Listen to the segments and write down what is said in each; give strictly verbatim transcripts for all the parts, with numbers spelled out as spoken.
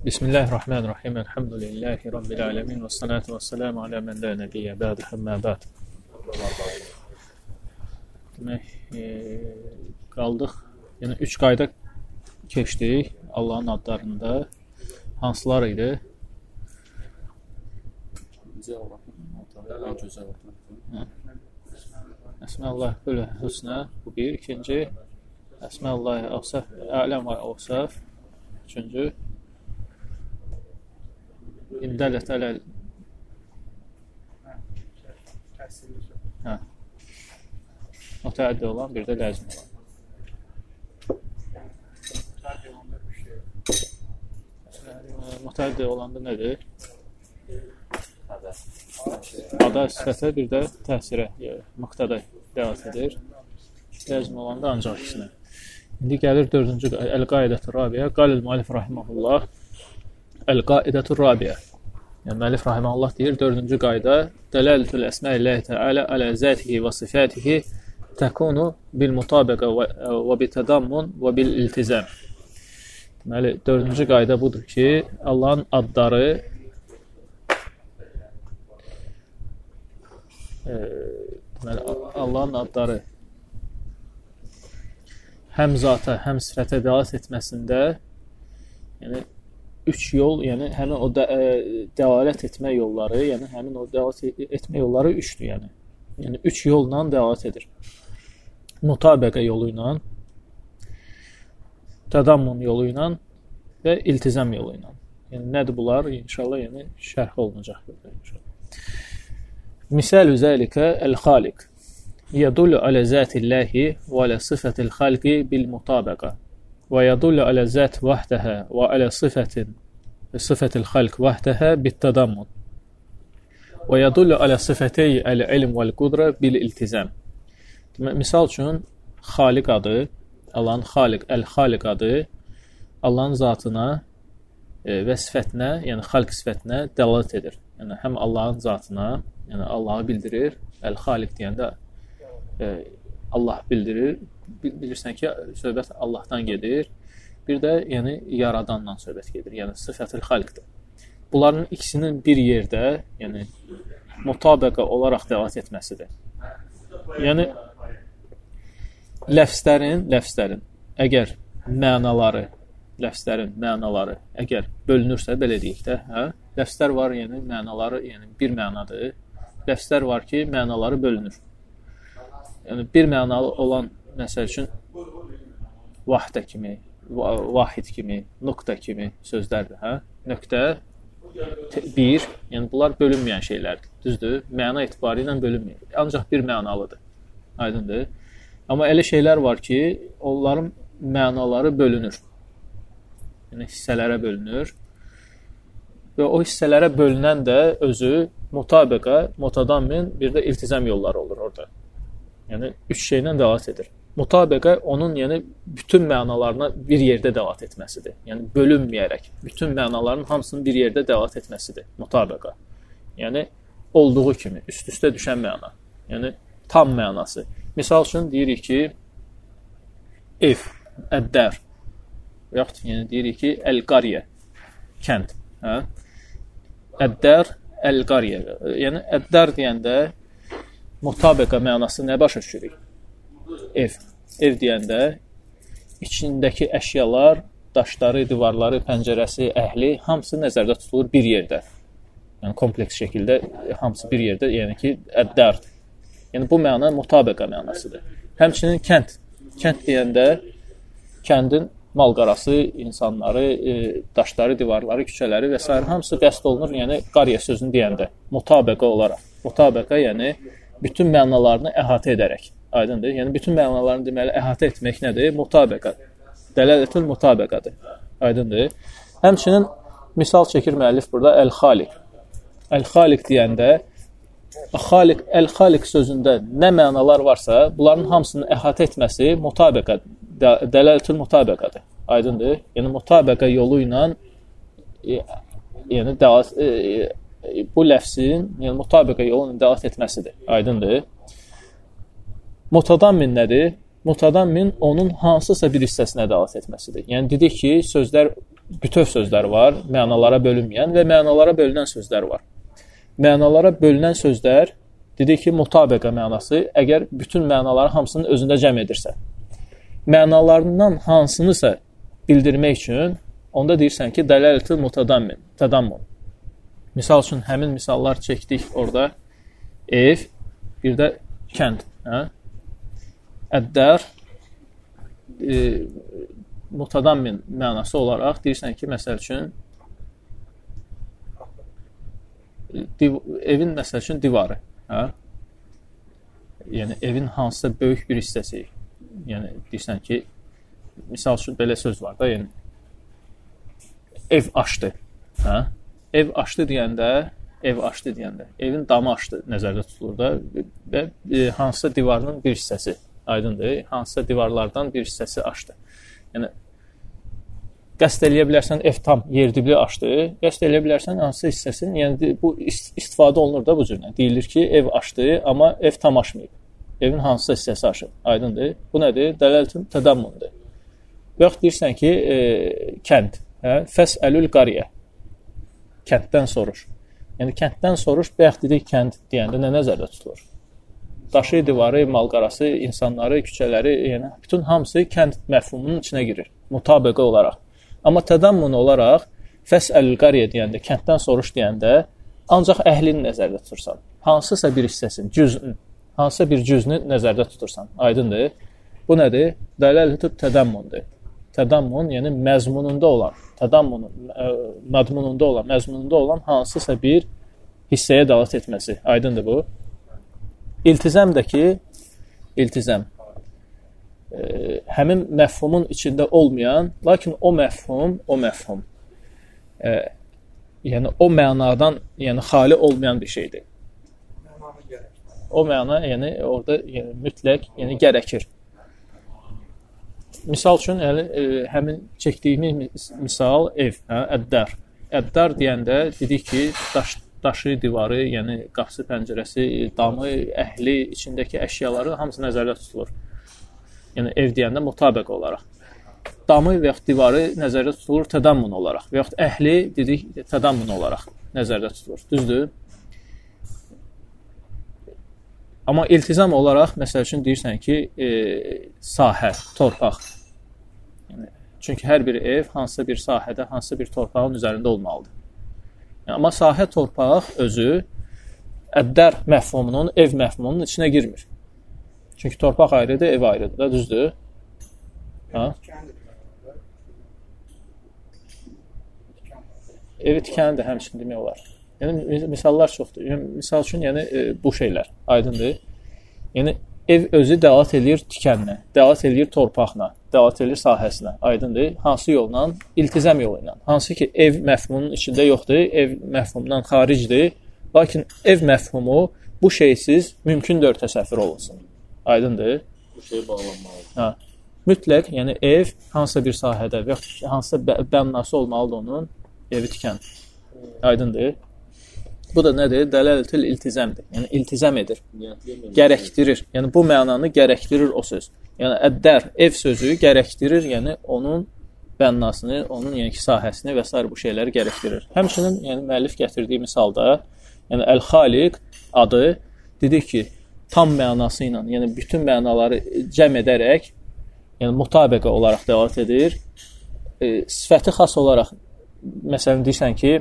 Bismillahirrahmanirrahim. Elhamdülillahi Rabbil alemin. Və salatu və selamu alə mən lə nəbiyyə bəd. Həmmə bəd. Demək, e, qaldıq. Yəni, üç qayda keçdik Allahın adlarında. Hansılar idi? Əsməllah hüsnə. Bu bir. İkinci, Əsməllah ələm və əvsəf. Üçüncü, İndələt ələl mütəəddi olan, bir də ləzim olan. Mütəəddi olanda nədir? Ada sifətə, bir də təsirə, müqtada dəvat edir. Ləzim olanda ancaq ikisinə. İndi gəlir dördüncü əl-qaidətü rabiyə. Qalil müəllif rahiməhullah Əl-qaidətü rabiyə. Yəni, müəllif rahiməhullah deyir, dördüncü qayda Dələlətül əsmə-illəhi təalə alə zətihi və sifətihi təkunu bil-mutabəqə və bitədammun və bil-iltizəm. Deməli, dördüncü qayda budur ki, Allahın adları e, deməli, Allahın adları həm zata, həm sifətə dəlalət etməsində, yəni üç yol, yəni həmin o də, ə, dəlalət etmə yolları, yəni həmin o dəlalət etmə yolları üçdür, yəni. Yəni üç yolla dəlalət edir. Mutabəqə yolu ilə, tədammun yolu ilə və iltizam yolu ilə. Yəni nədir bunlar? İnşallah yəni şərh olunacaq burada inşallah. Misal zəlikə el-xaliq. Yədullu alə zətilləhi və alə sifətil xalqi bil-mutabəqə. Və yədullu alə zət vahdəhə və alə sifətin sifətil xalq vahdəhə bit-tədammun. Və yədullu alə sifətəyi əl-ilm vəl-qudrə bil-iltizam. Misal üçün, xaliq adı, Allahın xaliq, əl-xaliq adı, Allahın zatına e, və sifətinə, yəni xalq sifətinə dəlalət edir. Yəni, həm Allahın zatına, yəni Allahı bildirir, əl-xaliq deyəndə e, Allah bildirir, bilirsən ki, söhbət Allahdan gedir. Bir də, yəni, yaradandan söhbət gedir. Yəni, sifətil xalqdır. Bunların ikisinin bir yerdə, yəni, mutabəqə olaraq dəlalət etməsidir. Yəni, ləfslərin, ləfslərin, əgər mənaları, ləfslərin mənaları, əgər bölünürsə, belə deyək də, hə? Ləfslər var, yəni, mənaları, yəni, bir mənadır. Ləfslər var ki, mənaları bölünür. Yəni, bir mənalı olan, məsəl üçün, vahdə kimi, vahid kimi, nöqtə kimi sözlərdir, hə? Nöqtə, bir, yəni bunlar bölünməyən şeylərdir, düzdür? Məna etibarı ilə bölünməyən, ancaq bir mənalıdır, aydındır. Amma elə şeylər var ki, onların mənaları bölünür, yəni hissələrə bölünür və o hissələrə bölünən də özü mutabəqə, mutadammin, bir də iltizam yolları olur orada. Yəni, üç şeylə dəlalət edir. Mutabəqə onun, yəni, bütün mənalarına bir yerdə dəlalət etməsidir. Yəni, bölünməyərək, bütün mənaların hamısının bir yerdə dəlalət etməsidir. Mutabəqə. Yəni, olduğu kimi, üst-üstə düşən məna. Yəni, tam mənası. Misal üçün, deyirik ki, ev, əddər. Yaxud, yəni, deyirik ki, əl-qariyə, kənd. Hə? Əddər, əl-qariyə. Yəni, əddər deyəndə, mutabəqə mənası nə başa düşürük? Ev. Ev deyəndə içindəki əşyalar, daşları, divarları, pəncərəsi, əhli, hamısı nəzərdə tutulur bir yerdə. Yəni, kompleks şəkildə hamısı bir yerdə, yəni ki, əddərdir. Yəni, bu məna mutabəqə mənasıdır. Həmçinin kənd. Kənd deyəndə kəndin malqarası, insanları, daşları, divarları, küçələri və s. hamısı qəsd olunur, yəni qariyə sözünü deyəndə, mutabəqə olaraq. Mutabəqə, yəni bütün mənalarını əhatə edərək, aydındır. Yəni, bütün mənalarını deməli, əhatə etmək nədir? Mutabəqə. Dələlətül mutabəqədir, aydındır. Həmçinin misal çəkir müəllif burada əl-xaliq. Əl-xaliq deyəndə, xaliq, əl-xaliq sözündə nə mənalar varsa, bunların hamısını əhatə etməsi mutabəqə, dələlətül mutabəqədir, aydındır. Yəni, mutabəqə yolu ilə yəni, dəlalət e, bu ləfsin, yəni mutabəqə yolunun dəlalət etməsidir, aydındır. Mutadammin nədir? Mutadammin onun hansısa bir hissəsinə dəlalət etməsidir. Yəni, dedik ki, sözlər bütöv sözlər var, mənalara bölünməyən və mənalara bölünən sözlər var. Mənalara bölünən sözlər, dedik ki, mutabəqə mənası, əgər bütün mənaları hamısının özündə cəm edirsə. Mənalarından hansınısa bildirmək üçün, onda deyirsən ki, dələlətü mutadammin, tədammun. Misal üçün, həmin misallar çəkdik orada, ev, bir də kənd. Hə? Əddər, e, mutadammin mənası olaraq deyirsən ki, məsəl üçün, div evin məsəl üçün divarı. Hə? Yəni, evin hansısa böyük bir hissəsi. Yəni, deyirsən ki, misal üçün, belə söz var da, yəni, ev açdı. Hə? Ev açdı deyəndə, ev açdı deyəndə, evin damı açdı nəzərdə tutulur da və e, hansısa divarının bir hissəsi, aydındır, hansısa divarlardan bir hissəsi açdı. Yəni, qəsd eləyə bilərsən, ev tam yerdibli açdı, qəsd eləyə bilərsən, hansısa hissəsini, yəni bu istifadə olunur da bu cürlə. Deyilir ki, ev açdı, amma ev tam açmayıb. Evin hansısa hissəsi açıb, aydındır. Bu nədir? Dələlətün tədammundur. Və yaxud deyirsən ki, e, kənd, hə? Fəsəlül qariyə, kənddən soruş. Yəni, kənddən soruş, bayaq dedik, kənd deyəndə nə nəzərdə tutulur? Daşı, divarı, malqarası, insanları, küçələri, yəni, bütün hamısı kənd məfhumunun içinə girir, mutabəqə olaraq. Amma tədammun olaraq, fəsəlül qariyə deyəndə, kənddən soruş deyəndə, ancaq əhlini nəzərdə tutursan. Hansısa bir hissəsini, cüzün, hansısa bir cüzünü nəzərdə tutursan. Aydındır. Bu nədir? Dələlətü tədammundur. Tədammun, yəni məzmununda olan, tədammunun, madmununda olan, məzmununda olan hansısa bir hissəyə dəlalət etməsi. Aydındır bu. İltizam da ki, iltizam, e, həmin məfhumun içində olmayan, lakin o məfhum, o məfhum, e, yəni o mənadan, yəni xali olmayan bir şeydir. O məna, yəni orada yəni, mütləq, yəni gərəkir. Misal üçün, yəni, e, həmin çəkdiyimiz misal ev, hə, əddər. Əddər deyəndə dedik ki, daş, daşı, divarı, yəni qapısı, pəncərəsi, damı, əhli, içindəki əşyaları hamısı nəzərdə tutulur. Yəni ev deyəndə mutabəq olaraq. Damı və yaxud divarı nəzərdə tutulur tədammun olaraq və yaxud əhli dedik tədammun olaraq nəzərdə tutulur. Düzdür? Amma iltizam olaraq, məsəl üçün deyirsən ki, e, sahə, torpaq. Yəni, çünki hər bir ev hansısa bir sahədə, hansısa bir torpağın üzərində olmalıdır. Yəni, amma sahə, torpaq özü əddər məfhumunun, ev məfhumunun içinə girmir. Çünki torpaq ayrıdır, ev ayrıdır da, düzdür? Ha? Evi tikəni də həmçinin demək olar. Yəni, misallar çoxdur. Yəni, misal üçün, yəni, e, bu şeylər aydındır. Yəni, ev özü dəlalət edir tikənlə, dəlalət edir torpaqla, dəlalət edir sahəsinə, aydındır. Hansı yolla? İltizam yolu ilə. Hansı ki, ev məfhumunun içində yoxdur, ev məfhumundan xaricdir. Lakin ev məfhumu bu şeysiz mümkündür təsəvvür olunsun. Aydındır. Bu şey bağlanmalıdır. Ha. Mütləq, yəni ev hansısa bir sahədə və hansısa bənası olmalıdır onun evi tikən. Aydındır. Bu da nədir? Dələlətül iltizamdır. Yəni, iltizam edir. Gərəkdirir. Yəni, bu mənanı gərəkdirir o söz. Yəni, əddər, ev sözü gərəkdirir, yəni, onun bənasını, onun yəni ki, sahəsini və s. bu şeyləri gərəkdirir. Həmçinin, yəni, müəllif gətirdiyi misalda, yəni, Əl-Xaliq adı, dedik ki, tam mənası ilə, yəni, bütün mənaları cəm edərək, yəni, mutabəqə olaraq dəlalət edir. E, sifəti xas olaraq, məsələn, deyirsən ki,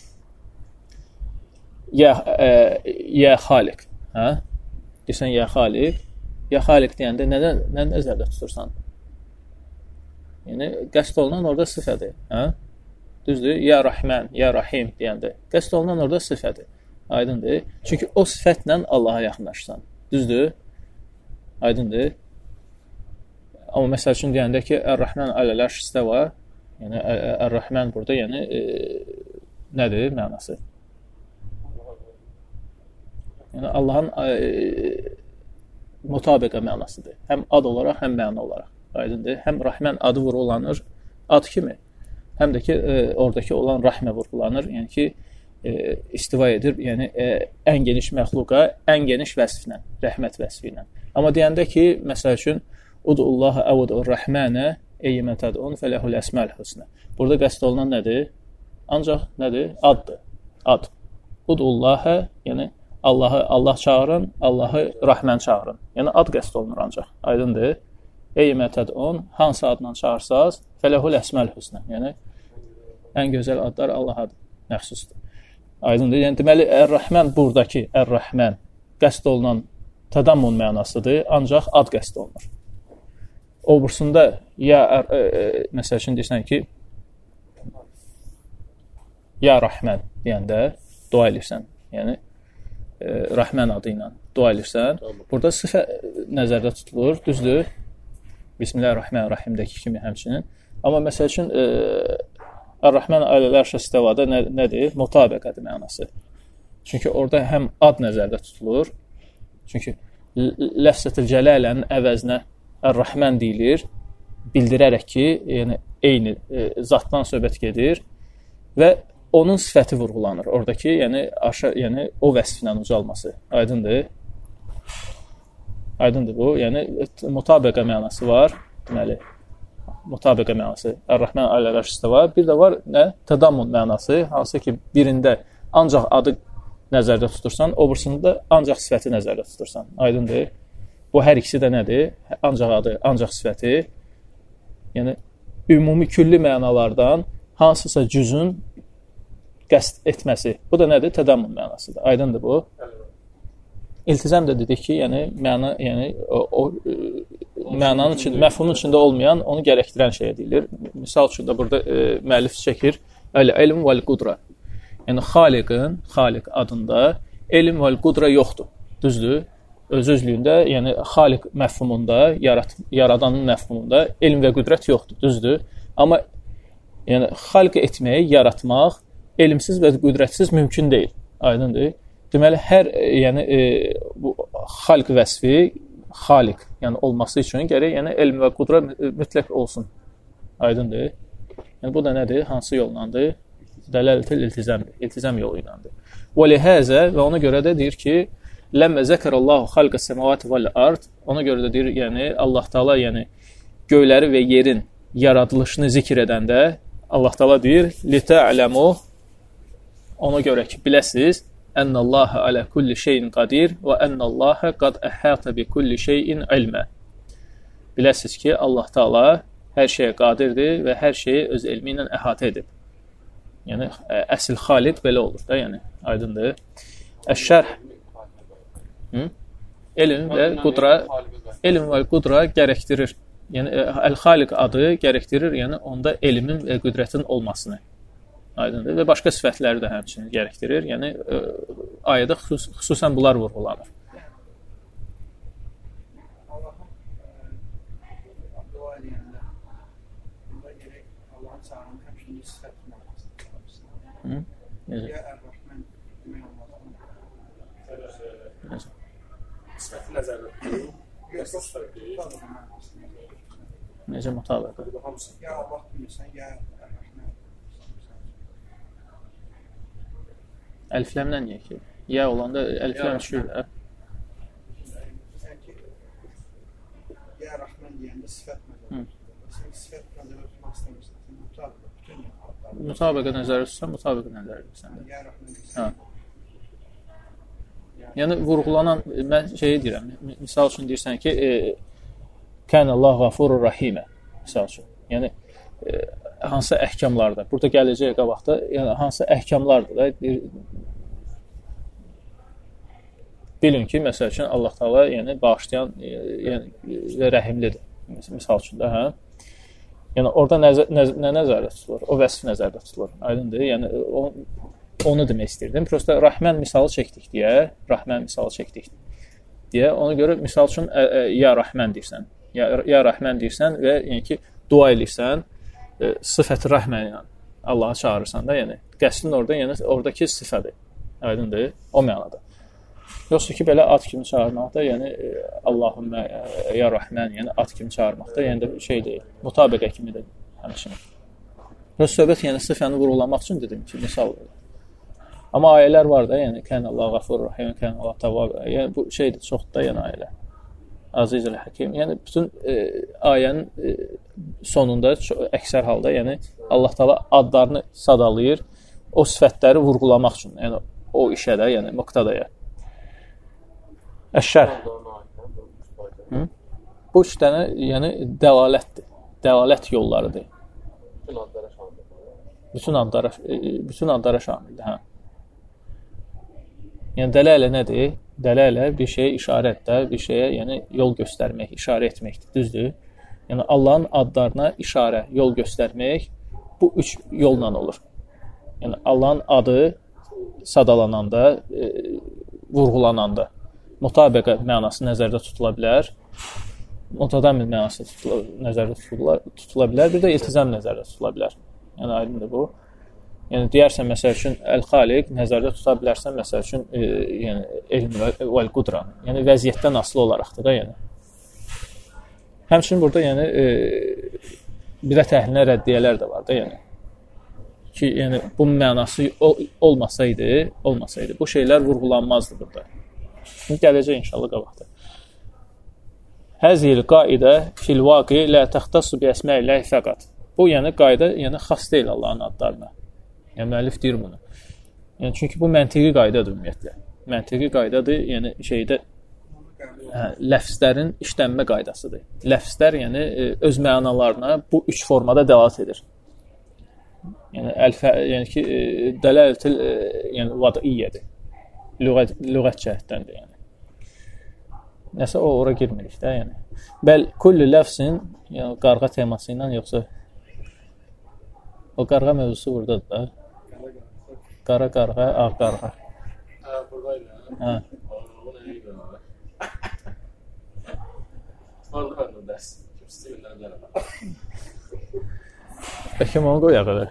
Ya, e, ya xaliq, hə? Deyirsən, ya xaliq. Ya xaliq deyəndə nə, nə nəzərdə tutursan? Yəni, qəsd olunan orada sifədir, hə? Düzdür? Ya Rahman, ya Rahim deyəndə. Qəsd olunan orada sifədir, aydındır. Çünki o sifətlə Allaha yaxınlaşsan. Düzdür? Aydındır. Amma məsəl üçün deyəndə ki, Ər-Rahman aləl-ərş istəva, yəni Ər-Rahman burada, yəni e, nədir mənası? Yəni, Allahın e, mutabəqə mənasıdır. Həm ad olaraq, həm məna olaraq. Aydındır. Həm Rahman adı vurulanır, ad kimi. Həm də ki, e, oradakı olan rəhmə vurulanır. Yəni ki, e, istiva edir, yəni e, ən geniş məxluqa, ən geniş vəsflə, rəhmət vəsfi ilə. Amma deyəndə ki, məsəl üçün, Udullaha əvudur rəhmənə, Eyyimə təd'un fələhul əsməl husnə. Burada qəsd olunan nədir? Ancaq nədir? Addır. Ad. Udullahə, yəni Allahı Allah çağırın, Allahı Rəhmən çağırın. Yəni ad qəsd olunur ancaq. Aydındır? Eyyimə təd'un, hansı adla çağırsaz, fələhul əsməl husnə. Yəni ən gözəl adlar Allaha məxsusdur. Aydındır? Yəni deməli Ər-Rəhmən buradakı Ər-Rəhmən qəsd olunan tədammun mənasıdır, ancaq ad qəsd olunur. Obursunda ya ə, ə, məsəl üçün deyirsən ki, ya Rəhmən deyəndə dua edirsən. Yəni ə, Rəhmən adı ilə dua edirsən. Burada sifə nəzərdə tutulur, düzdür? Bismillahirrahmanirrahimdəki kimi həmçinin. Amma məsəl üçün ə, Ər-Rəhmən aləl ərşə istəvada nə, nədir? Mutabəqədir mənası. Çünki orada həm ad nəzərdə tutulur. Çünki ləfzətül cələlənin əvəzinə Ər-Rəhmən deyilir, bildirərək ki, yəni eyni e, zatdan söhbət gedir və onun sifəti vurğulanır. Oradakı, yəni aşağı, yəni o vəsflə ucalması. Aydındır? Aydındır bu. Yəni mutabəqə mənası var. Deməli, mutabəqə mənası. Ər-Rəhmən aləl ərş istəva. Bir də var nə? Tədammun mənası, hansı ki, birində ancaq adı nəzərdə tutursan, obursunda ancaq sifəti nəzərdə tutursan. Aydındır? Bu hər ikisi də nədir? Ancaq adı, ancaq sifəti. Yəni, ümumi külli mənalardan hansısa cüzün qəsd etməsi. Bu da nədir? Tədammun mənasıdır. Aydındır bu? İltizam da dedik ki, yəni, məna, yəni o, o mənanın içində, məfhumun içində olmayan, onu gərəkdirən şeyə deyilir. Misal üçün də burada e, müəllif çəkir. Əl-ilm vəl-qudra. Yəni, xaliqin, xaliq adında elm və qudra yoxdur. Düzdür? Öz-özlüyündə, yəni xaliq məfhumunda, yarat yaradanın məfhumunda elm və qüdrət yoxdur. Düzdür? Amma yəni, xalq etmək, yaratmaq elmsiz və qüdrətsiz mümkün deyil. Aydındır? Deməli, hər yəni, e, bu xalq vəsfi, xaliq yəni, olması üçün gərək yəni, elm və qudra mütləq olsun. Aydındır? Yəni, bu da nədir? Hansı yollandır? Dələlətül iltizamdır. İltizam yolu ilandır. Və lihəzə və ona görə də deyir ki, ləmmə zəkərəllahu xalqə səməvat vəl-ard, ona görə də deyir, yəni Allah Taala yəni göyləri və yerin yaradılışını zikr edəndə Allah Taala deyir, lita'lamu, ona görə ki, biləsiz, ənnallaha alə kulli şeyin qadir və ənnallaha qad əhata bi kulli şeyin ilmə. Biləsiz ki, Allah Taala hər şeyə qadirdir və hər şeyi öz elmi ilə əhatə edib. Yəni, əsl xaliq belə olur da, yəni, aydındır. Əş-şərh, elm və qudra, elm və qudra gərəkdirir. Yəni, əl-xaliq adı gərəkdirir, yəni, onda elmin və qüdrətin olmasını. Aydındır. Və başqa sifətləri də həmçinin gərəkdirir. Yəni, ayədə xüsus, xüsusən bunlar vurğulanır. Hı? Necə? Sifəti nəzərdə tutur. Necə mütabiq? Ya Allah bilirsən, ya Əlifləmdən niyə ki? Ya olanda əlifləm düşür. Ya Rəhmən deyəndə sifət nəzərdə tutur. Sən sifət nəzərdə tutmaq istəmirsən, mütabiq. Mütabiqə nəzərdə tutsan, mütabiqə nəzərdə tutsan. Ya Rəhmən deyirsən. Yəni, vurğulanan, mən şeyi deyirəm, misal üçün deyirsən ki, e, Kənəllah Ğafurur Rahimə, misal üçün. Yəni, e, hansı əhkamlarda, burada gələcək qabaqda, yəni, hansı əhkamlardır da, bilin ki, məsəl üçün, Allah Taala yəni, bağışlayan e, yəni, və rəhimlidir, misal üçün də, hə? Yəni, orada nəzər, nəzər, nə nəzərdə tutulur? O vəsf nəzərdə tutulur, aydındır. Yəni, o, onu demək istirdim. Prosta Rəhmən misalı çəkdik deyə, Rəhmən misalı çəkdik deyə, ona görə misal üçün ə, ə, ya Rəhmən deyirsən, ya, ya Rəhmən deyirsən və yəni ki, dua edirsən, ə, sıfət Rəhmən ilə Allaha çağırırsan da, yəni, qəsdin orada, yəni, oradakı sifədir, aydındır, o mənada. Yoxsa ki, belə ad kimi çağırmaqda, yəni Allahümmə, ya Rəhmən, yəni ad kimi çağırmaqda, yəni də şey deyil, mutabiqə kimi də həmçinin. Öz söhbət, yəni sifəni vurğulamaq üçün dedim ki, misal verir. Amma ayələr var da, yəni Kənəllah Ğafurur Rahim, Kənəllah Tavvab, yəni bu şeydir, çoxdur da, yəni ayələr. Azizul Həkim. Yəni bütün e, ayənin e, sonunda çox, əksər halda, yəni Allah Taala adlarını sadalayır, o sifətləri vurğulamaq üçün. Yəni o işə də, yəni muqtadaya. Əşşər. Hı? Bu üç dənə, yəni dəlalətdir. Dəlalət yollarıdır. Bütün adlara şamildir. Bütün adlara, bütün adlara şamildir, hə. Yəni dələlə nədir? Dələlə bir şeyə işarətdə, bir şeyə, yəni yol göstərmək, işarə etməkdir, düzdür? Yəni Allahın adlarına işarə, yol göstərmək bu üç yolla olur. Yəni Allahın adı sadalananda, e, vurğulananda mutabəqə mənası nəzərdə tutula bilər. Mutadamil mənası tutula, nəzərdə tutula, tutula bilər. Bir də iltizam nəzərdə tutula bilər. Yəni aydındır bu. Yəni deyərsən məsəl üçün əl-xaliq nəzərdə tuta bilərsən məsəl üçün e, yəni elm və qudra. Yəni vəziyyətdən asılı olaraqdır da yəni. Həmçinin burada yəni e, bidət əhlinə rəddiyələr də var da yəni. Ki yəni bu mənası ol, olmasaydı, olmasaydı bu şeylər vurğulanmazdı burada. Şimdi gələcək inşallah qabaqda. Həzil qaidə fil vaqi la təxtassu bi əsma'illahi fəqat. Bu yəni qayda, yəni xas deyil Allahın adlarına. Yəni müəllif deyir bunu. Yəni çünki bu məntiqi qaydadır ümumiyyətlə. Məntiqi qaydadır, yəni şeydə hə, ləfzlərin işlənmə qaydasıdır. Ləfzlər yəni öz mənalarına bu üç formada dəlalət edir. Yəni əlfə, yəni ki dəlalətül yəni vadiyyədir. Lüğət lüğət cəhətdəndir yəni. Nəsə o ora girmirik də yəni. Bəl kullu ləfzin yəni qarğa teması ilə yoxsa o qarğa mövzusu burdadır da. Qara qarğa, ağ qarğa. Hə, buradaydı. Hə. Bu nəyə görə? Orada məndə dərs. Kimsə bilərlər. Bəlkə onu qoyaq elə.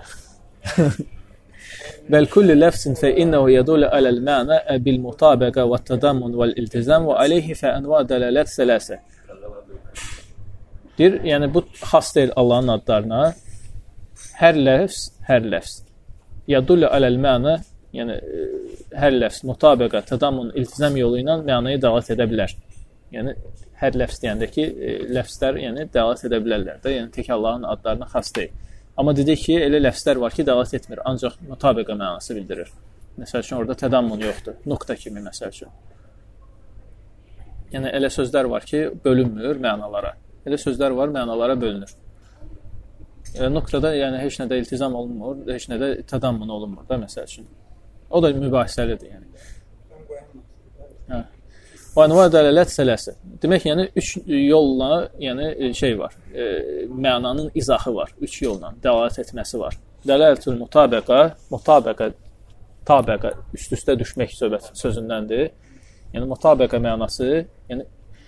Bəl kullu ləfzin fə innəhu yədullu aləl məna bil mutabəqə və tədammun vəl iltizam və aleyhi fə ənva dəlalət sələsə. Deyir, yəni bu xas deyil Allahın adlarına. Hər ləfz, hər ləfz. Yədullu aləl məna, yəni hər ləfz mutabəqə, tədammun, iltizam yolu ilə mənayı dəlalət edə bilər. Yəni hər ləfz deyəndə ki, ləfzlər yəni dəlalət edə bilərlər də, yəni tək Allahın adlarına xas deyil. Amma dedik ki, elə ləfzlər var ki, dəlalət etmir, ancaq mutabəqə mənası bildirir. Məsəl üçün, orada tədammun yoxdur, nöqtə kimi məsəl üçün. Yəni, elə sözlər var ki, bölünmür mənalara. Elə sözlər var, mənalara bölünür. E, nöqtədə yəni, heç nədə iltizam olunmur, heç nədə tədammun olunmur da, məsəl üçün. O da mübahisəlidir, yəni. Hə. Və anva dəlalət sələsi. Demək, yəni, üç yolla yəni, şey var, e, mənanın izahı var, üç yolla dəlalət etməsi var. Dəlalətül mutabəqə, mutabəqə, tabəqə, üst-üstə düşmək söhbət sözündəndir. Yəni, mutabəqə mənası, yəni,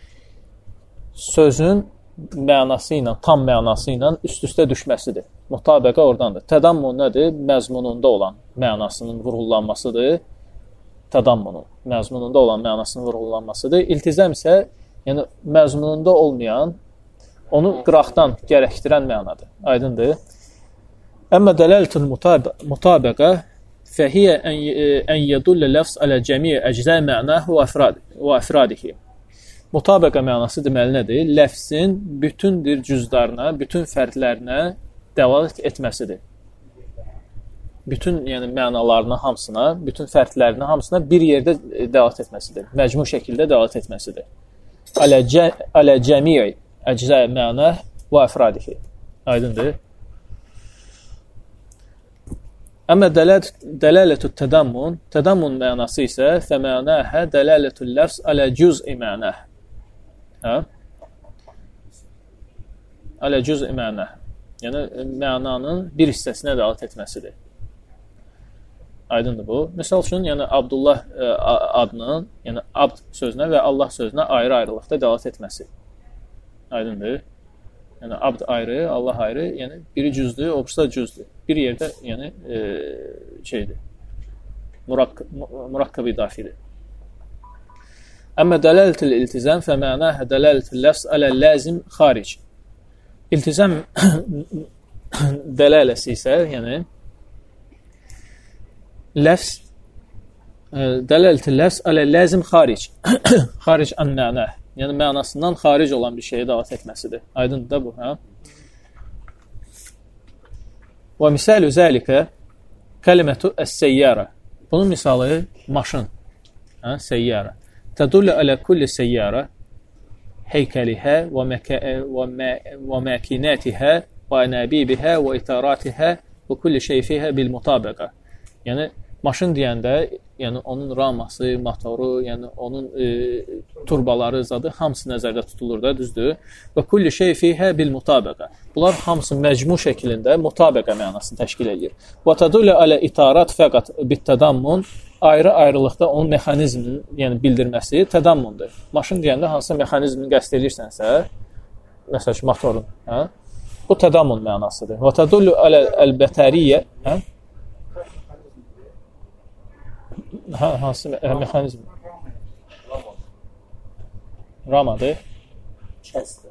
sözün mənası ilə, tam mənası ilə üst-üstə düşməsidir. Mutabəqə oradandır. Tədammun nədir? Məzmununda olan mənasının vurğulanmasıdır. Tədammunun məzmununda olan mənasının vurğulanmasıdır. İltizam isə yəni məzmununda olmayan, onu qıraqdan gərəkdirən mənadır. Aydındır? Əmmə dəlalatul mutabəqə fəhiyyə ən yədullə ləfz alə cəmiə əczə mənahu və əfradihi. Mutabəqə mənası deməli nədir? Ləfzin bütün cüzlarına, bütün fərdlərinə dəlalət etməsidir. Bütün yəni mənalarına hamısına, bütün fərdlərinə hamısına bir yerdə dəlalət etməsidir. Məcmu şəkildə dəlalət etməsidir. Alə, cə, alə cəmiə əczə məna və əfradihi. Aydındır? Əmmə dəlalətü tədammun, tədammun mənası isə fəmənəhə dəlalətü ləfz alə cüz'i mənəh. Hə? Alə cüz'i mənəh. Yəni, mənanın bir hissəsinə dəlalət etməsidir. Aydındır bu. Məsəl üçün, yəni Abdullah ə, adının, yəni Abd sözünə və Allah sözünə ayrı-ayrılıqda dəlalət etməsi. Aydındır. Yəni Abd ayrı, Allah ayrı, yəni biri cüzdür, o birisi də cüzdür. Bir yerdə, yəni e, şeydir. Murakkab idafidir. Əmmə dəlalətül iltizam fə mənəhə dəlalətül ləfz alə ləzim xaric. İltizam dələləsi isə, yəni ləfz dələlətül ləfz alə ləzim xaric. Xaric an mənə. Yəni mənasından xaric olan bir şeyə dəlalət etməsidir. Aydındır da bu, hə? Və misalu zəlikə kəlimətu əs-səyyara. Bunun misalı maşın, hə, səyyara. Tədullu alə kulli səyyara heykəlihə və məkinətihə və ənəbibihə və itaratihə və kulli şeyfihə bil-mutabəqə. Yəni, maşın deyəndə, yəni onun raması, motoru, yəni onun e, turbaları, zadı hamısı nəzərdə tutulur da, düzdür? Və kulli şeyfihə bil-mutabəqə. Bunlar hamısı məcmu şəklində mutabəqə mənasını təşkil edir. Və tədullu alə itarat fəqat bit-tədammun, ayrı-ayrılıqda onun mexanizminin, yəni bildirməsi tədammundur. Maşın deyəndə hansısa mexanizmini qəsd edirsənsə, məsəl ki, motorun, hə? Bu tədammun mənasıdır. Və tədullu alə əl-bətəriyyə, hə? Ha, hansı mexanizm? Ramadır. Chest.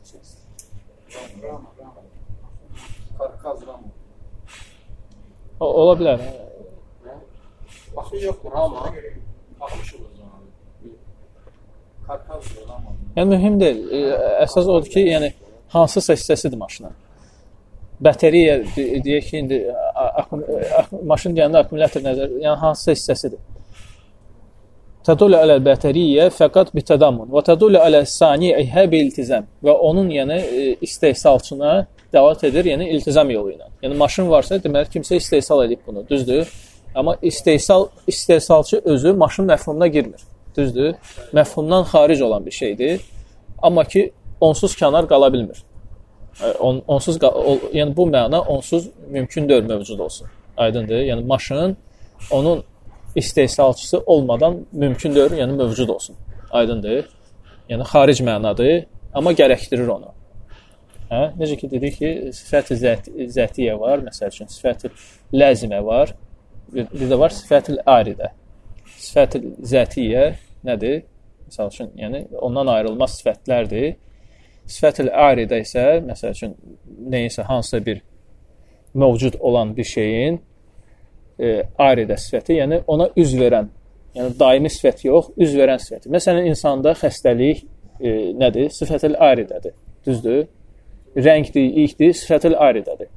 Rama, rama. Karkaz rama. O, ola bilər. Baxı yoxdur, rama. Baxmışıq o zaman. Karkaz rama. Yəni, mühüm deyil. Əsas odur ki, yəni, hansısa hissəsidir maşının. Bəteriya, deyək ki, indi maşın deyəndə akkumulyator nəzər, yəni hansısa hissəsidir. Tədullu alə bəteriyyə fəqat bitədammun və tədullu alə sani'ihə bil-iltizam və onun, yəni, istehsalçına dəlalət edir, yəni iltizam yolu ilə. Yəni maşın varsa, deməli kimsə istehsal edib bunu, düzdür? Amma istehsal istehsalçı özü maşın məfhumuna girmir, düzdür? Məfhumdan xaric olan bir şeydir. Amma ki, onsuz kənar qala bilmir. On, onsuz, o, yəni bu məna onsuz mümkün deyil mövcud olsun. Aydındır? Yəni maşın onun istehsalçısı olmadan mümkün deyil, yəni mövcud olsun. Aydındır? Yəni xaric mənadır, amma gərəkdirir onu. Hə? Necə ki dedik ki, sifət-i zətiyyə var, məsəl üçün sifət-i ləzimə var, bir də var sifət-i aridə. Sifət-i zətiyyə nədir? Məsəl üçün, yəni ondan ayrılmaz sifətlərdir. Sifət-ül aridə isə, məsəl üçün, neysə, hansısa bir mövcud olan bir şeyin e, aridə sifəti, yəni ona üz verən, yəni daimi sifət yox, üz verən sifəti. Məsələn, insanda xəstəlik e, nədir? Sifət-ül aridədir, düzdür? Rəngdir, iyikdir, sifət-ül aridədir.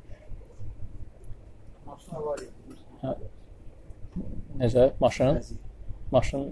Hə. Necə? Maşın? Maşın...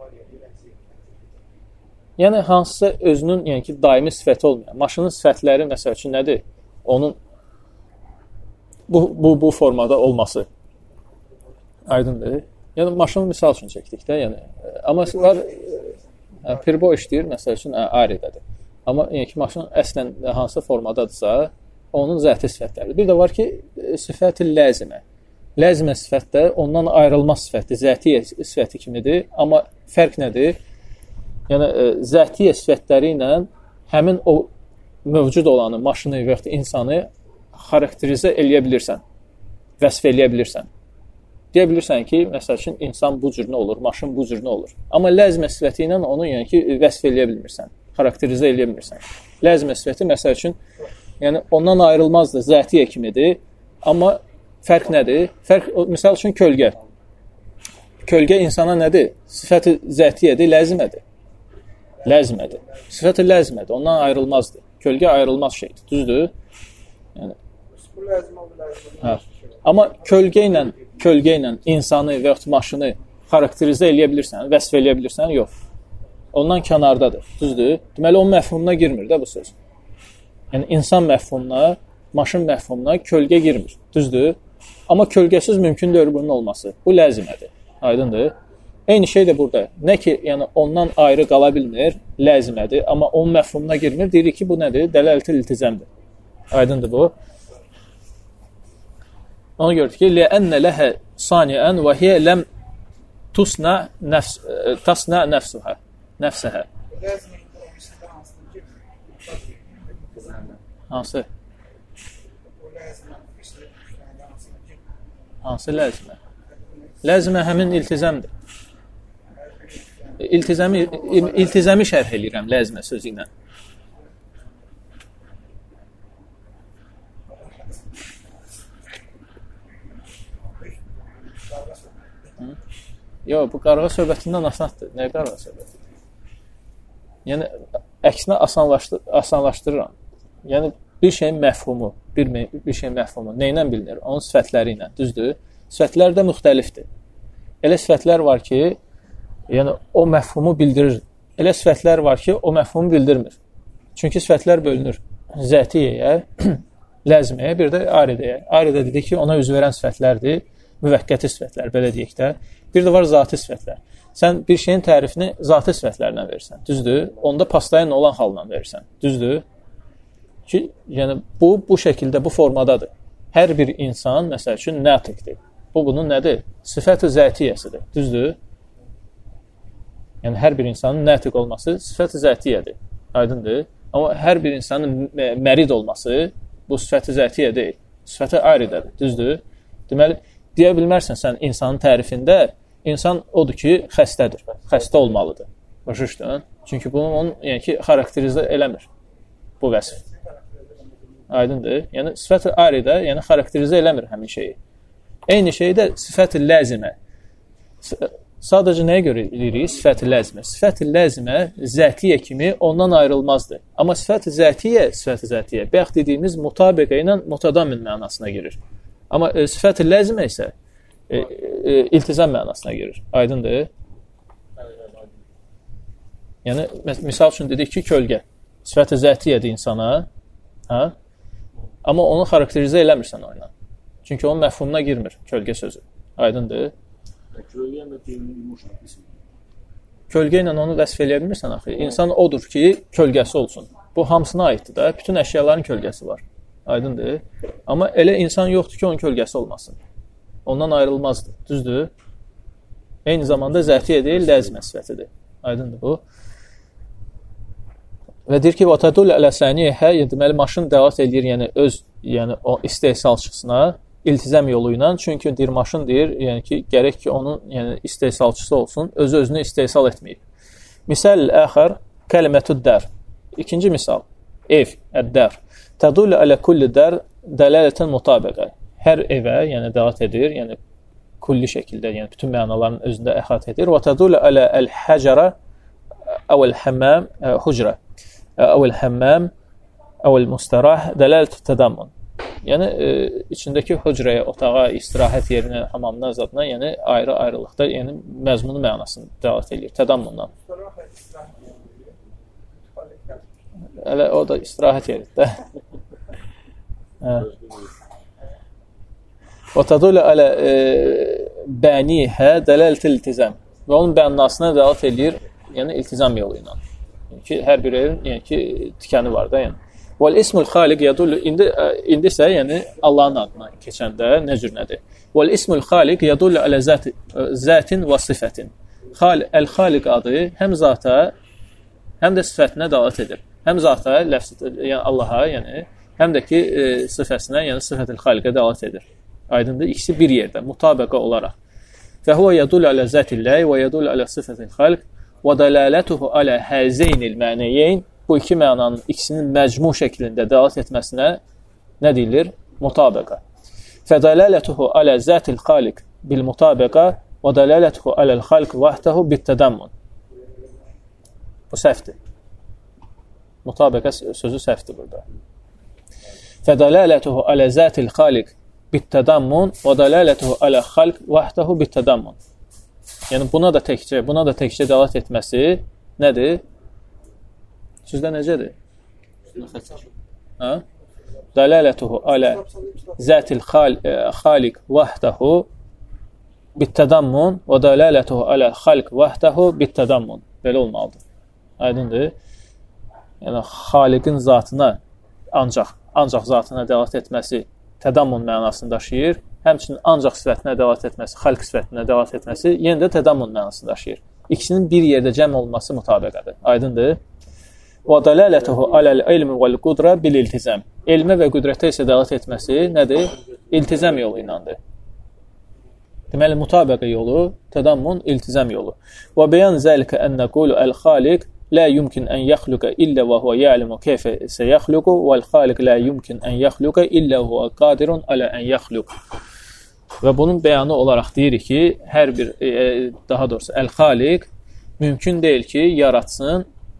Yəni, hansısa özünün, yəni ki, daimi sifəti olmayan. Maşının sifətləri, məsəl üçün, nədir? Onun bu, bu, bu formada olması. Aydındır. Yəni, maşını misal üçün çəkdik də, yəni. Amma var, hə, pirbo işləyir, məsəl üçün, hə, aridədir. Amma, yəni ki, maşın əslən hansı formadadırsa, onun zəti sifətləridir. Bir də var ki, sifət-i ləzimə. Ləzimə sifət də ondan ayrılmaz sifətdir, zəti sifəti kimidir. Amma fərq nədir? Yəni, zətiyyə sifətləri ilə həmin o mövcud olanı, maşını və yaxud insanı xarakterizə eləyə bilirsən, vəsf eləyə bilirsən. Deyə bilirsən ki, məsəl üçün, insan bu cür nə olur, maşın bu cür nə olur. Amma ləzmə sifəti ilə onu, yəni ki, vəsf eləyə bilmirsən, xarakterizə eləyə bilmirsən. Ləzmə sifəti, məsəl üçün, yəni ondan ayrılmazdır, zətiyyə kimidir, amma fərq nədir? Fərq, misal üçün, kölgə. Kölgə insana nədir? Sifəti zətiyyədir, ləzimədir. Ləzmədir. Sifət-i ləzmədir, ondan ayrılmazdır. Kölgə ayrılmaz şeydir, düzdür? Yəni, hə. Amma kölgə ilə, kölgə ilə insanı və yaxud maşını xarakterizə eləyə bilirsən, vəsf eləyə bilirsən, yox. Ondan kənardadır, düzdür? Deməli, onun məfhumuna girmir də bu söz. Yəni, insan məfhumuna, maşın məfhumuna kölgə girmir, düzdür? Amma kölgəsiz mümkün deyil bunun olması. Bu ləzimədir, aydındır? Eyni şey də burada. Nə ki, yəni ondan ayrı qala bilmir, ləzimədir, amma onun məfhumuna girmir. Deyirik ki, bu nədir? Dələlət-i iltizamdır. Aydındır bu. Onu gördük ki, لِأَنَّ لَهَا صَانِعًا وَهِيَ لَمْ تُسْنَ تَصْنَ نَفْسُهَا نَفْسَهَا Hansı? Hansı ləzimə? Ləzimə həmin iltizamdır. İltizami, iltizami şərh eləyirəm ləzmə sözü ilə. Yox, bu qarğa söhbətindən asandır. Nə qarğa söhbəti? Yəni, əksinə asanlaşdır, asanlaşdırıram. Yəni, bir şeyin məfhumu, bir, bir şeyin məfhumu nə ilə bilinir? Onun sifətləri ilə, düzdür? Sifətlər də müxtəlifdir. Elə sifətlər var ki, yəni, o məfhumu bildirir. Elə sifətlər var ki, o məfhumu bildirmir. Çünki sifətlər bölünür. Zətiyyəyə, ləzməyə, bir də aridəyə. Aridə dedik ki, ona üz verən sifətlərdir, müvəqqəti sifətlər, belə deyək də. Bir də var zati sifətlər. Sən bir şeyin tərifini zati sifətlərlə verirsən, düzdür? Onda pastayın olan halına verirsən, düzdür? Ki, yəni, bu, bu şəkildə, bu formadadır. Hər bir insan, məsəl üçün, nətiqdir. Bu, bunun nədir? Sifət-i zətiyyəsidir, düzdür? Yəni, hər bir insanın nətiq olması sifət-i zətiyyədir, aydındır? Amma hər bir insanın mərid olması bu sifət-i zətiyyə deyil. Sifət-i aridədir, düzdür? Deməli, deyə bilmərsən sən insanın tərifində, insan odur ki, xəstədir, xəstə olmalıdır. Başa. Çünki bunu onun yəni ki, xarakterizə eləmir bu vəsf. Aydındır? Yəni, sifət-i aridə yəni, xarakterizə eləmir həmin şeyi. Eyni şey də sifət-i ləzimə. Sadəcə nəyə görə eləyirik? Sifət-i ləzimə. Sifət-i ləzimə zətiyyə kimi ondan ayrılmazdır. Amma sifət-i zətiyyə, sifət-i zətiyyə, bayaq dediyimiz mutabiqə ilə mutadamin mənasına girir. Amma e, sifət-i ləzimə isə e, e, iltizam mənasına girir. Aydındır? Yəni, misal üçün dedik ki, kölgə. Sifət-i zətiyyədir insana, hə? Amma onu xarakterizə eləmirsən o ilə. Çünki onun məfhumuna girmir kölgə sözü. Aydındır? Kölgə ilə onu vəsf eləyə bilmirsən axı. İnsan odur ki, kölgəsi olsun. Bu hamısına aiddir da. Bütün əşyaların kölgəsi var. Aydındır? Amma elə insan yoxdur ki, onun kölgəsi olmasın. Ondan ayrılmazdır. Düzdür? Eyni zamanda zətiyyə deyil, ləzimə sifətidir. Aydındır bu. Və deyir ki, وَتَدُلَ عَلَى سَانِيَهَا deməli, maşın dəvat edir, yəni öz yəni, o istehsalçısına iltizam yolu ilə. Çünki deyir, maşın deyir, yəni ki, gərək ki, onun yəni, istehsalçısı olsun, özü-özünü istehsal etməyib. Misal əxər, kəlimətüd-dər. İkinci misal, ev, əd-dər. Tədullə alə kulli dər dələlətən mutabiqə. Hər evə, yəni dəvat edir, yəni kulli şəkildə, yəni bütün mənaların özündə əxat edir. Və tədullə alə əl-həcərə əvəl-həmməm hucrə. Əvəl-həmməm əvəl-müstərah dələlətü tədammun. Yəni, e, içindəki hücrəyə, otağa, istirahət yerinə, hamamına, zadına, yəni ayrı-ayrılıqda, yəni məzmunu mənasını dəvat edir, tədammundan. Hələ o da istirahət yeridir. Və tədulə ələ bənihə dələlət iltizam. Və onun bənasına dəvat edir, yəni iltizam yolu ilə. Yəni ki, hər bir evin yəni ki, tikəni var da, yəni. Vəl ismul xaliq yədullu, indi, indi isə yəni Allahın adına keçəndə nə cür nədir? Vəl ismul xaliq yədullu ələ zəti, zətin və sifətin. Xal, əl-xaliq adı həm zata, həm də sifətinə dəvat edir. Həm zata, ləfs, yəni Allaha, yəni, həm də ki, e, sifəsinə, yəni sifət-il xaliqə dəvat edir. Aydındır, ikisi bir yerdə, mutabəqə olaraq. Fəhvə yədullu ələ zətilləy və yədullu ələ sifət-il xaliq və dələlətuhu ələ həzeynil mənəyeyn. Bu iki mənanın ikisinin məcmu şəklində dəlat etməsinə nə deyilir? Mutabəqə. Fədələlətuhu alə zətil xaliq bil mutabəqə və dələlətuhu aləl xalq vahdəhu bittədəmmun. Bu səhvdir. Mutabəqə sözü səhvdir burada. Fədələlətuhu alə zətil xaliq bittədəmmun və dələlətuhu alə xalq vahdəhu bittədəmmun. Yəni buna da təkcə, buna da təkcə dəlat etməsi nədir? Sizdə necədir? Dələlətuhu alə zətil xaliq vəhdəhu bittədəmmun və dələlətuhu alə xalq vəhdəhu bittədəmmun. Belə olmalıdır. Aydındır. Yəni, xaliqin zatına ancaq, ancaq zatına dəlat etməsi tədəmmun mənasını daşıyır. Həmçinin ancaq sifətinə dəlat etməsi, xalq sifətinə dəlat etməsi yenə də tədəmmun mənasını daşıyır. İkisinin bir yerdə cəm olması mütabəqədir. Aydındır. Və dələlətuhu aləl ilmi vəl qudrə bil iltizam. Elmə və qüdrətə isə dəlat etməsi nədir? İltizam yolu iləndir. Deməli, mutabəqə yolu, tədammun, iltizam yolu. Və bəyan zəlikə ən nəqulu əl-xaliq lə yumkin ən yaxluqə illə və huvə yəlimu keyfə isə yaxluqu vəl-xaliq lə yumkin ən yaxluqə illə huvə qadirun alə ən yaxluq. Və bunun bəyanı olaraq deyirik ki, hər bir, e, daha doğrusu, əl-xaliq mümkün deyil ki, yaratsın,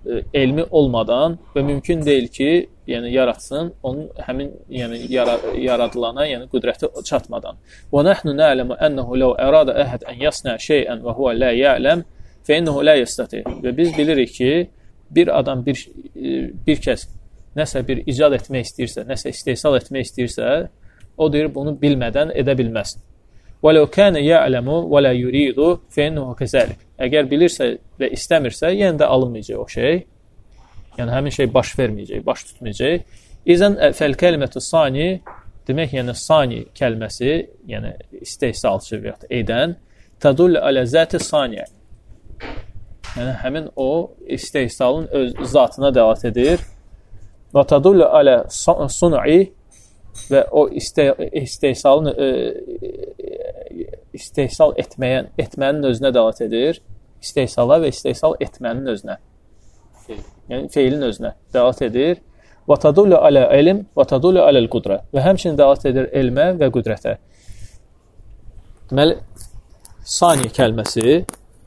e, elmi olmadan və mümkün deyil ki, yəni yaratsın, onun həmin yəni yara, yaradılana, yəni qüdrəti çatmadan. Və nəhnu na'lamu ennehu law arada ahad an yasna şey'an və huwa la ya'lam fa innehu la yastati. Və biz bilirik ki, bir adam bir bir kəs nəsə bir icad etmək istəyirsə, nəsə istehsal etmək istəyirsə, o deyir bunu bilmədən edə bilməz. Və law kana ya'lamu və la yuridu fa innehu kazalik. Əgər bilirsə və istəmirsə, yenə də alınmayacaq o şey. Yəni həmin şey baş verməyəcək, baş tutmayacaq. İzən fəl kəlimətu sani, demək yəni sani kəlməsi, yəni istehsalçı və ya edən, tədullu alə zəti saniyə. Yəni həmin o istehsalın öz zatına dəlalət edir. Və tədullu alə sun'i və o istehsalın e, istehsal etməyən, etmənin özünə dəlalət edir. İstehsala və istehsal etmənin özünə. Yəni feilin özünə dəlalət edir. Və tədullu alə ilm və tədullu aləl qudrə. Və həmçinin dəlalət edir elmə və qüdrətə. Deməli, saniyə kəlməsi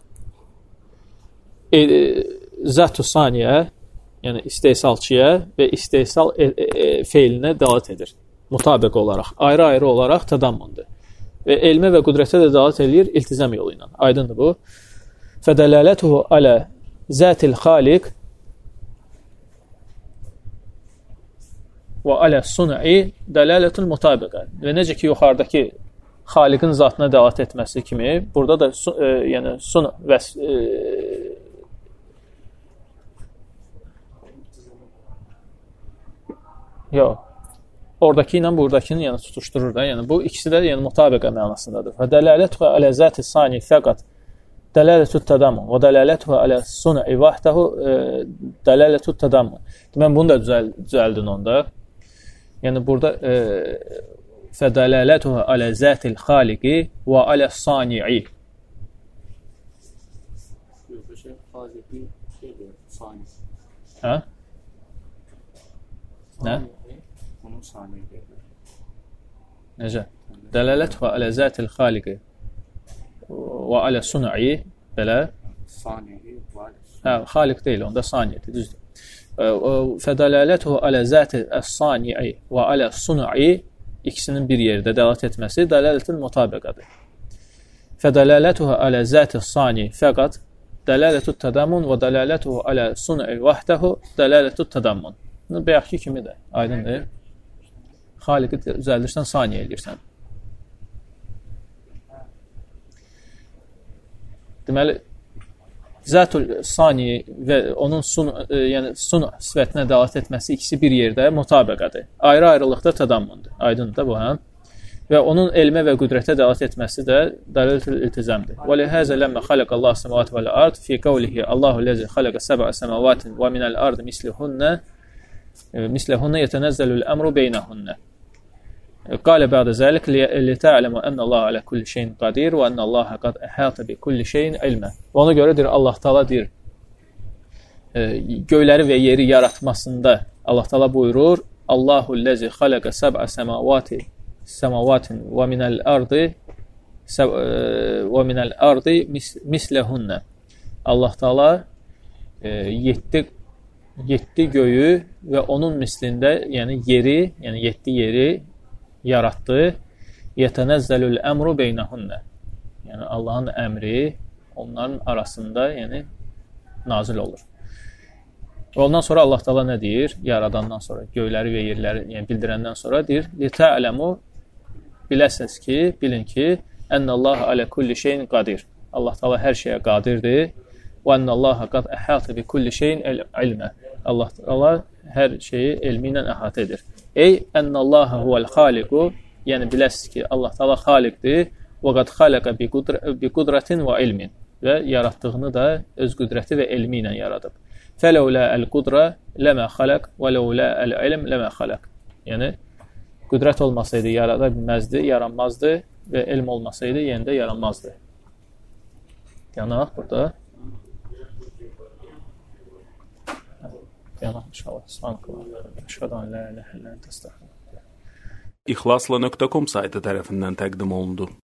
e, zat-ı saniyə, yəni istehsalçıya və istehsal e, e, feilinə dəlalət edir. Mutabiq olaraq, ayrı-ayrı olaraq tədammundur. Və elmə və qüdrətə də dəlalət edir iltizam yolu ilə. Aydındır bu. Fədələlətuhu alə zətil xaliq və alə sun'i dələlətul mutabiqə. Və necə ki, yuxarıdakı xaliqin zatına dəlalət etməsi kimi, burada da su, e, yəni sun və e, yox, oradakı ilə buradakini yəni tutuşdurur da. Yəni bu ikisi də yəni mutabiqə mənasındadır. Və dələlətuhu alə zəti sani fəqat dələlətut tədammun və dələlətuhu alə sun'i vahdahu dələlətut tədammun. Demək bunu da düzəl, düzəldin onda. Yəni burada e, fədələlətuhu alə zətil xaliqi və alə sani'i. Xaliqi şeydir, sani. Hə? Nə? Onun saniyə gedir. Necə? Dələlətuhu alə zətil xaliqi və alə sun'i belə. Saniyə var. Hə, xaliq deyil, onda saniyyədir, düzdür. Fədələlətuhu alə zəti əs-sani'i və alə sun'i ikisinin bir yerdə dəlalət etməsi dələlətul mutabiqədir. Fədələlətuhu alə zəti sani fəqat dələlətut tədammun və dələlətuhu alə sun'i vahdahu dələlətut tədammun. Bu bayaqki kimidir, aydındır. Xaliqi düzəldirsən, saniyə eləyirsən. Deməli, zətul sani və onun sun, e, yəni sun sifətinə dəlalət etməsi ikisi bir yerdə mutabiqədir. Ayrı-ayrılıqda tədammundur. Aydındır da bu, hə? Və onun elmə və qüdrətə dəlalət etməsi də dəlilətül iltizamdır. Və lihəzə ləmmə xaləqəllahu səmavati vəl ard fi qavlihi Allahu ləzi xaləqə səbə səmavatin və minəl ard mislihunnə mislihunnə yetənəzzəlül əmru beynəhunnə. Qalə bə'də zəlik li ta'lamu anna Allah ala kulli şeyin qadir və anna Allah qad ahata bi kulli şeyin ilmə. Ona görə deyir Allah Taala deyir e, göyləri və yeri yaratmasında Allah Taala buyurur: Allahu allazi xalaqa sab'a samawati samavatin və minəl ardı və minəl ardı mislehunna. Allah Taala yeddi yeddi göyü və onun mislində, yəni yeri, yəni yeddi yeri yaratdı. Yetənəzzəlül əmru beynəhunna. Yəni Allahın əmri onların arasında, yəni nazil olur. Ondan sonra Allah Taala nə deyir? Yaradandan sonra, göyləri və yerləri, yəni bildirəndən sonra deyir: "Li ta'lamu", biləsiniz ki, bilin ki, "Ennallahu ala kulli şeyin qadir." Allah Taala hər şeyə qadirdir. "Və ennallaha qad ahata bi kulli şeyin ilmə." Allah Taala hər şeyi elmi ilə əhatə edir. Ey ennallaha huvel xaliqu, yəni biləsiniz ki, Allah Taala xaliqdir. "Və qad xalaqa bi qudratin və ilmin." Və yaratdığını da öz qüdrəti və elmi ilə yaradıb. "Fələulə el-qudra ləmə xalaq və ləulə el-ilm ləmə xalaq." Yəni qüdrət olmasaydı yarada bilməzdi, yaranmazdı və elm olmasaydı yenə də yaranmazdı. Yanaq burada. Yanaq inşallah. Subhanallah. Əşhədən la ilahə illə əntə əstəğfiruka. İxlasla nöqtə com saytı tərəfindən təqdim olundu.